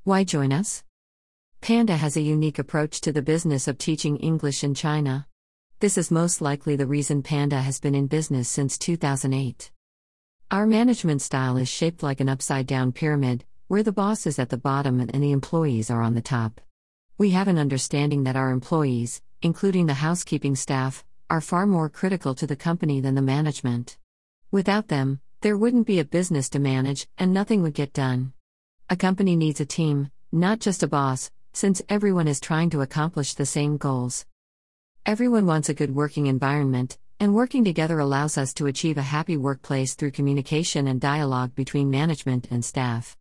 Why join us? Panda has a unique approach to the business of teaching English in China. This is most likely the reason Panda has been in business since 2008. Our management style is shaped like an upside-down pyramid, where the boss is at the bottom and the employees are on the top. We have an understanding that our employees, including the housekeeping staff, are far more critical to the company than the management. Without them, there wouldn't be a business to manage, and nothing would get done. A company needs a team, not just a boss, since everyone is trying to accomplish the same goals. Everyone wants a good working environment, and working together allows us to achieve a happy workplace through communication and dialogue between management and staff.